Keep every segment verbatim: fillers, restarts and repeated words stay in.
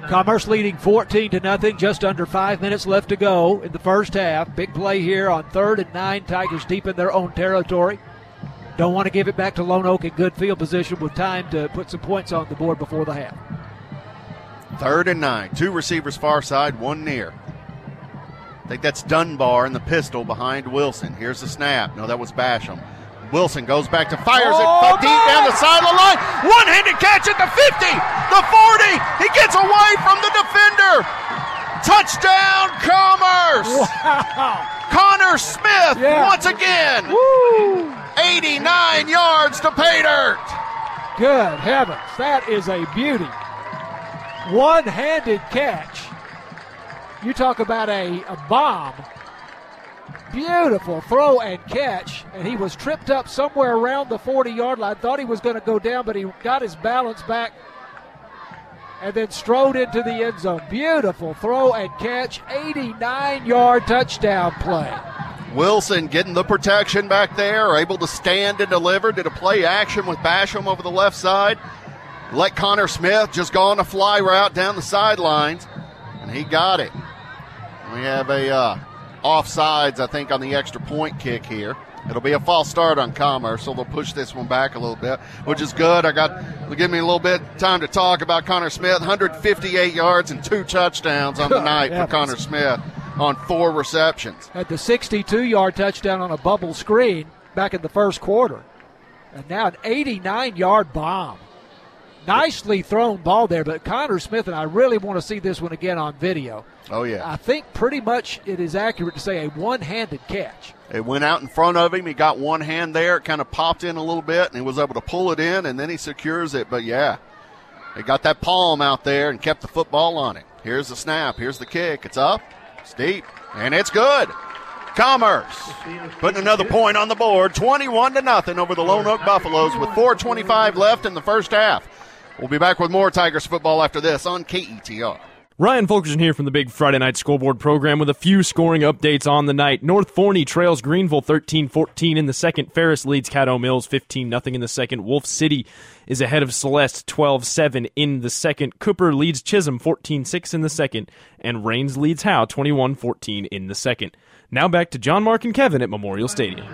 Commerce leading fourteen to nothing, just under five minutes left to go in the first half. Big play here on third and nine. Tigers deep in their own territory. Don't want to give it back to Lone Oak in good field position with time to put some points on the board before the half. Third and nine. Two receivers far side, one near. I think that's Dunbar in the pistol behind Wilson. Here's the snap. No, that was Basham. Wilson goes back to fires oh, it deep nice. down the sideline line. One-handed catch at the fifty, the forty. He gets away from the defender. Touchdown, Commerce. Wow. Connor Smith yeah. once again. Woo. eighty-nine yards to pay dirt. Good heavens. That is a beauty. One-handed catch. You talk about a, a bomb. Beautiful throw and catch, and he was tripped up somewhere around the forty-yard line. Thought he was going to go down, but he got his balance back and then strode into the end zone. Beautiful throw and catch, eighty-nine-yard touchdown play. Wilson getting the protection back there, able to stand and deliver. Did a play action with Basham over the left side. Let Connor Smith just go on a fly route down the sidelines, and he got it. We have a uh, offsides, I think, on the extra point kick here. It'll be a false start on Commerce, so they'll push this one back a little bit, which is good. I got, it'll give me a little bit time to talk about Connor Smith. one hundred fifty-eight yards and two touchdowns on the night yeah, for Connor Smith on four receptions. Had the sixty-two-yard touchdown on a bubble screen back in the first quarter. And now an eighty-nine-yard bomb. Nicely thrown ball there, but Connor Smith, and I really want to see this one again on video. Oh, yeah. I think pretty much it is accurate to say a one-handed catch. It went out in front of him. He got one hand there. It kind of popped in a little bit, and he was able to pull it in, and then he secures it. But, yeah, he got that palm out there and kept the football on it. Here's the snap. Here's the kick. It's up. It's deep. And it's good. Commerce putting another point on the board, twenty-one to nothing over the Lone Oak Buffaloes with four twenty-five left in the first half. We'll be back with more Tigers football after this on K E T R. Ryan Fulkerson here from the Big Friday Night Scoreboard program with a few scoring updates on the night. North Forney trails Greenville thirteen fourteen in the second. Ferris leads Caddo Mills fifteen nothing in the second. Wolf City is ahead of Celeste twelve seven in the second. Cooper leads Chisholm fourteen six in the second. And Rains leads Howe twenty-one fourteen in the second. Now back to John, Mark, and Kevin at Memorial Stadium.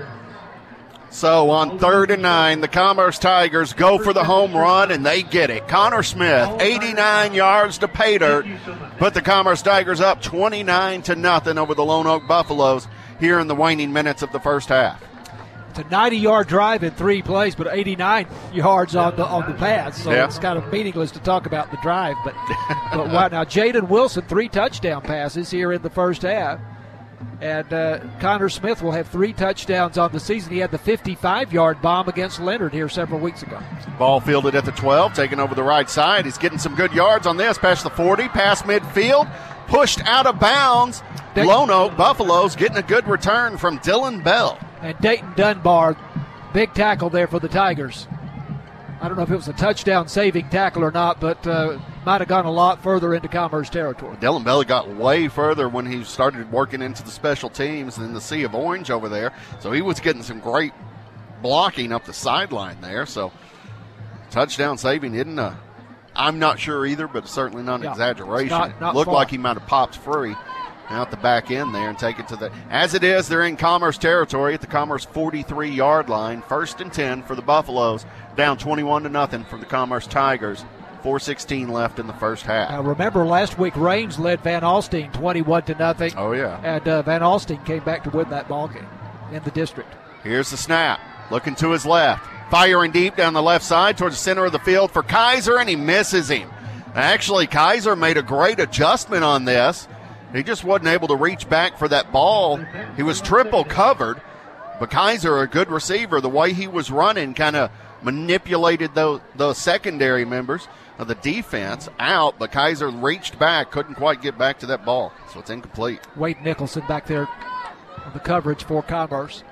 So on third and nine, the Commerce Tigers go for the home run, and they get it. Connor Smith, eighty-nine yards to pay dirt, put the Commerce Tigers up twenty-nine to nothing over the Lone Oak Buffaloes here in the waning minutes of the first half. It's a ninety-yard drive in three plays, but eighty-nine yards on the on the pass. So yeah. It's kind of meaningless to talk about the drive. But but wow, now Jaden Wilson, three touchdown passes here in the first half. And uh, Connor Smith will have three touchdowns on the season. He had the fifty-five-yard bomb against Leonard here several weeks ago. Ball fielded at the twelve, taking over the right side. He's getting some good yards on this. Past the forty, past midfield, pushed out of bounds. Dayton, Lone Oak Buffaloes getting a good return from Dylan Bell. And Dayton Dunbar, big tackle there for the Tigers. I don't know if it was a touchdown-saving tackle or not, but uh, might have gone a lot further into Commerce territory. Dylan Bell got way further when he started working into the special teams in the Sea of Orange over there. So he was getting some great blocking up the sideline there. So touchdown saving isn't a, I'm not sure either, but certainly not an yeah, exaggeration. not, not Looked far. like he might have popped free out the back end there and take it to the, as it is, they're in Commerce territory at the Commerce forty-three-yard line. First and ten for the Buffaloes, down twenty-one to nothing for the Commerce Tigers. four sixteen left in the first half. Now remember, last week Rains led Van Alstyne twenty-one to nothing. Oh yeah, and uh, Van Alstyne came back to win that ball game in the district. Here's the snap, looking to his left, firing deep down the left side towards the center of the field for Kaiser, and he misses him. Actually, Kaiser made a great adjustment on this. He just wasn't able to reach back for that ball. He was triple covered, but Kaiser, a good receiver, the way he was running kind of manipulated those, those secondary members of the defense out, but Kaiser reached back, couldn't quite get back to that ball, so it's incomplete. Wade Nicholson back there on the coverage for Commerce.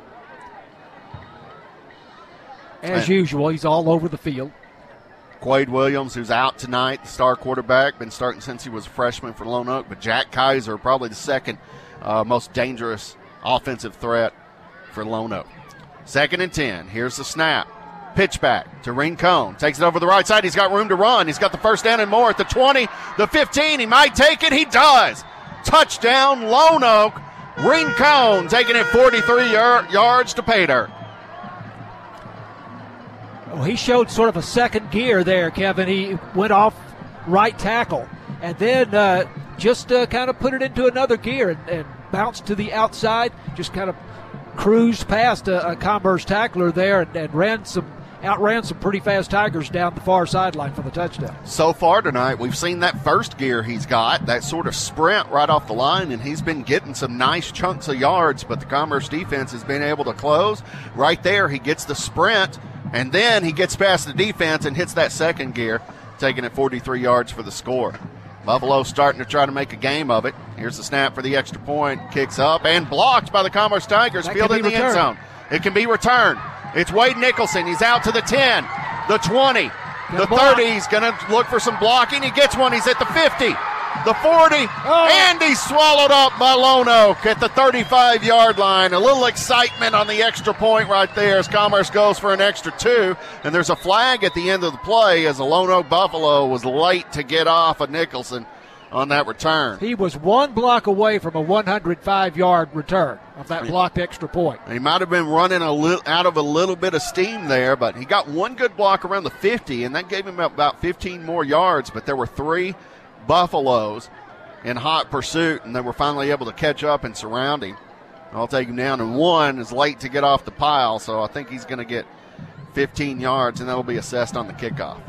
As and usual, he's all over the field. Quade Williams, who's out tonight, the star quarterback, been starting since he was a freshman for Lone Oak, but Jack Kaiser, probably the second uh, most dangerous offensive threat for Lone Oak. Second and ten. Here's the snap. Pitch back to Rincon. Takes it over the right side. He's got room to run. He's got the first down and more at the twenty, the fifteen. He might take it. He does. Touchdown, Lone Oak. Rincon taking it forty-three yard, yards to pay dirt. Well, he showed sort of a second gear there, Kevin. He went off right tackle and then uh, just uh, kind of put it into another gear and, and bounced to the outside, just kind of cruised past a, a Commerce tackler there and, and ran some outran some pretty fast Tigers down the far sideline for the touchdown. So far tonight, we've seen that first gear he's got, that sort of sprint right off the line, and he's been getting some nice chunks of yards, but the Commerce defense has been able to close. Right there, he gets the sprint, and then he gets past the defense and hits that second gear, taking it forty-three yards for the score. Buffalo starting to try to make a game of it. Here's the snap for the extra point. Kicks up and blocked by the Commerce Tigers. That Fielded in the returned. end zone. It can be returned. It's Wade Nicholson. He's out to the ten, the twenty, the thirty. He's going to look for some blocking. He gets one. He's at the fifty, the forty, oh. and he's swallowed up by Lone Oak at the thirty-five-yard line. A little excitement on the extra point right there as Commerce goes for an extra two, and there's a flag at the end of the play as the Lone Oak Buffalo was late to get off of Nicholson on that return. He was one block away from a one hundred five-yard return of that blocked extra point. He might have been running a little out of a little bit of steam there, but he got one good block around the fifty, and that gave him about fifteen more yards, but there were three Buffaloes in hot pursuit, and they were finally able to catch up and surround him. I'll take him down, and one is late to get off the pile, so I think he's going to get fifteen yards, and that'll be assessed on the kickoff.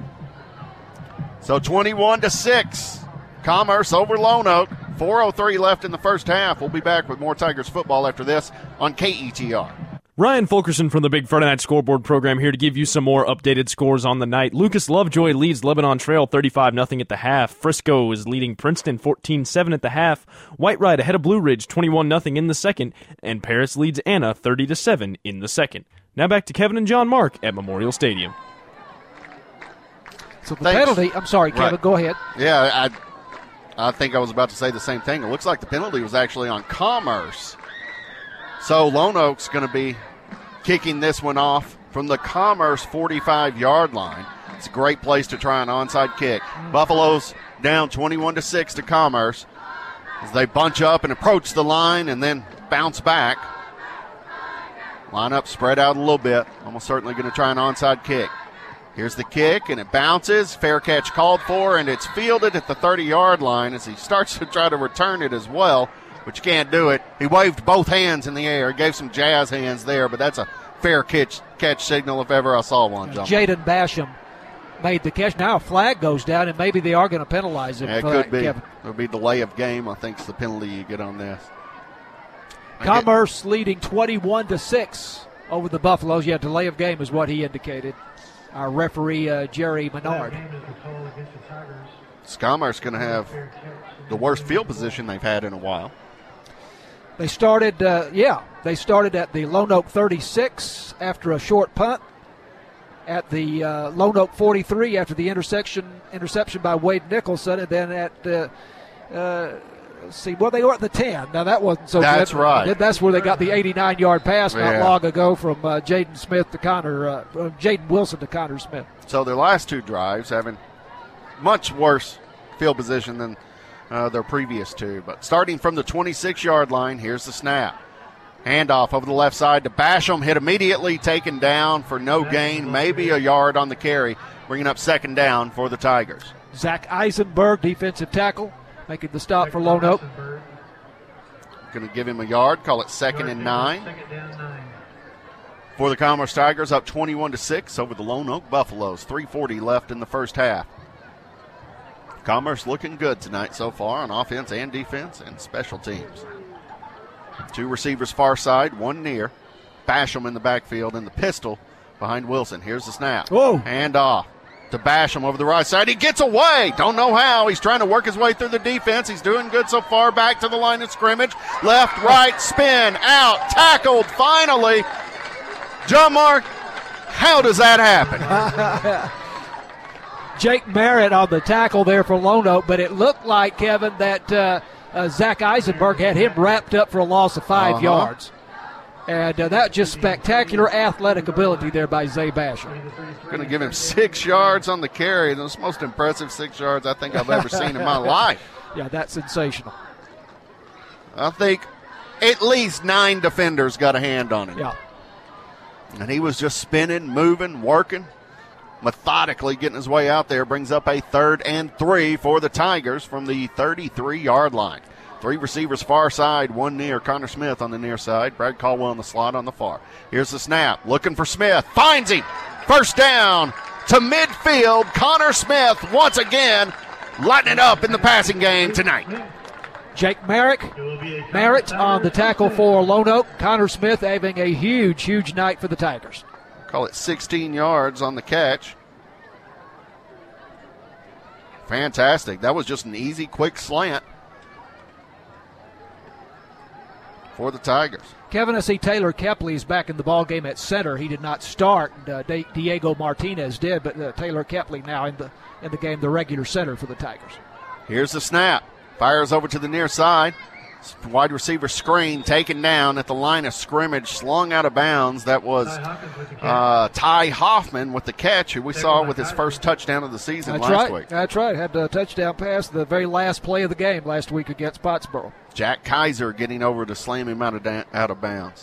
So twenty-one to six. Commerce over Lone Oak. four oh three left in the first half. We'll be back with more Tigers football after this on K E T R. Ryan Fulkerson from the Big Friday Night Scoreboard program here to give you some more updated scores on the night. Lucas Lovejoy leads Lebanon Trail thirty-five nothing at the half. Frisco is leading Princeton fourteen seven at the half. White-Ride ahead of Blue Ridge twenty-one nothing in the second. And Paris leads Anna thirty to seven in the second. Now back to Kevin and John Mark at Memorial Stadium. So the Thanks. penalty, I'm sorry, Kevin, Right. go ahead. Yeah, I I think I was about to say the same thing. It looks like the penalty was actually on Commerce. So Lone Oak's going to be kicking this one off from the Commerce forty-five-yard line. It's a great place to try an onside kick. Buffalo's down twenty-one to six to Commerce as they bunch up and approach the line and then bounce back. Line up, spread out a little bit. Almost certainly going to try an onside kick. Here's the kick, and it bounces. Fair catch called for, and it's fielded at the thirty-yard line as he starts to try to return it as well, but you can't do it. He waved both hands in the air, gave some jazz hands there, but that's a fair catch, catch signal if ever I saw one. John. Jaden Basham made the catch. Now a flag goes down, and maybe they are going to penalize him Yeah, it for could that, be. Kevin. It'll be delay of game, I think, is the penalty you get on this. Commerce leading twenty-one to six over the Buffaloes. Yeah, delay of game is what he indicated. Our referee, uh, Jerry Menard. Commerce going to have the worst field position they've had in a while. They started, uh, yeah, they started at the Lone Oak thirty-six after a short punt, at the uh, Lone Oak forty-three after the intersection interception by Wade Nicholson, and then at, uh, uh, let's see, well, they were at the ten. Now, that wasn't so That's good. right. That's where they got the eighty-nine-yard pass not Yeah. long ago from uh, Jaden Smith to Connor, uh, from Jaden Wilson to Connor Smith. So their last two drives having much worse field position than uh, their previous two. But starting from the twenty-six-yard line, here's the snap. Handoff over the left side to Basham, hit immediately, taken down for no gain, maybe a yard on the carry, bringing up second down for the Tigers. Zach Eisenberg, defensive tackle, making the stop for Lone Oak. Going to give him a yard, call it second and nine. For the Commerce Tigers, up twenty-one to six over the Lone Oak Buffaloes. three forty left in the first half. Commerce looking good tonight so far on offense and defense and special teams. Two receivers far side, one near. Basham in the backfield and the pistol behind Wilson. Here's the snap. Whoa. Hand off to Basham over the right side. He gets away. Don't know how. He's trying to work his way through the defense. He's doing good so far. Back to the line of scrimmage. Left, right, spin, out, tackled finally. John Mark, how does that happen? Jake Merritt on the tackle there for Lone Oak, but it looked like, Kevin, that uh, uh, Zach Eisenberg had him wrapped up for a loss of five Uh-huh. yards. And uh, that just spectacular athletic ability there by Zay Basham. Going to give him six yards on the carry. That's the most impressive six yards I think I've ever seen in my life. Yeah, that's sensational. I think at least nine defenders got a hand on him. Yeah. And he was just spinning, moving, working, methodically getting his way out there. Brings up a third and three for the Tigers from the thirty-three-yard line. Three receivers far side, one near. Connor Smith on the near side. Brad Caldwell in the slot on the far. Here's the snap. Looking for Smith. Finds him. First down to midfield. Connor Smith once again lighting it up in the passing game tonight. Jake Merrick, Merritt on the tackle for Lone Oak. Connor Smith having a huge, huge night for the Tigers. Call it sixteen yards on the catch. Fantastic. That was just an easy, quick slant for the Tigers. Kevin, I see Taylor Kepley is back in the ball game at center. He did not start. Uh, D- Diego Martinez did, but uh, Taylor Kepley now in the in the game, the regular center for the Tigers. Here's the snap. Fires over to the near side. Wide receiver screen taken down at the line of scrimmage, slung out of bounds. That was uh, Ty Hoffman with the catch, who we saw with his first touchdown of the season That's last right. week. That's right. Had a touchdown pass the very last play of the game last week against Pottsboro. Jack Kaiser getting over to slam him out of, da- out of bounds.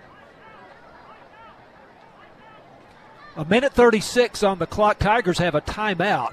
A minute thirty-six on the clock. Tigers have a timeout.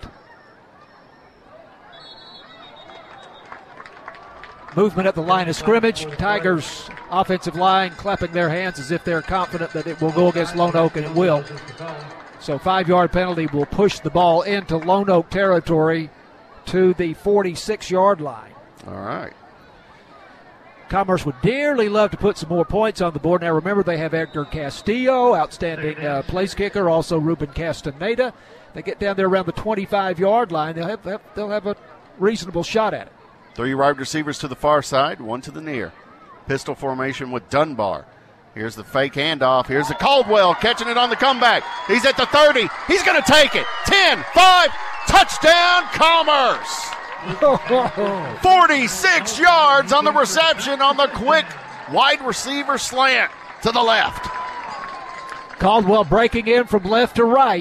Movement at the line of scrimmage. Tigers offensive line clapping their hands as if they're confident that it will go against Lone Oak, and it will. So five-yard penalty will push the ball into Lone Oak territory to the forty-six-yard line. All right. Commerce would dearly love to put some more points on the board. Now, remember, they have Edgar Castillo, outstanding uh, place kicker, also Ruben Castaneda. They get down there around the twenty-five-yard line, they'll have, have, they'll have a reasonable shot at it. Three wide receivers to the far side, one to the near. Pistol formation with Dunbar. Here's the fake handoff. Here's the Caldwell catching it on the comeback. He's at the thirty. He's going to take it. ten, five, touchdown Commerce. forty-six yards on the reception on the quick wide receiver slant to the left. Caldwell breaking in from left to right.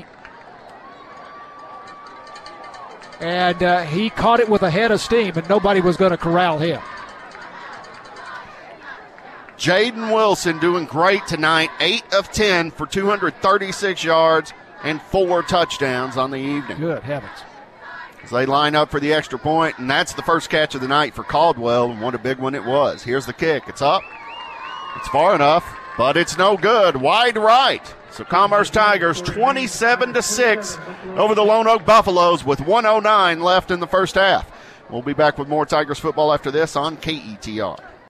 And uh, he caught it with a head of steam, and nobody was going to corral him. Jaden Wilson doing great tonight. eight of ten for two hundred thirty-six yards and four touchdowns on the evening. Good heavens. As they line up for the extra point, and that's the first catch of the night for Caldwell, and what a big one it was. Here's the kick. It's up. It's far enough, but it's no good. Wide right. So Commerce Tigers twenty-seven to six over the Lone Oak Buffaloes with one oh nine left in the first half. We'll be back with more Tigers football after this on K E T R.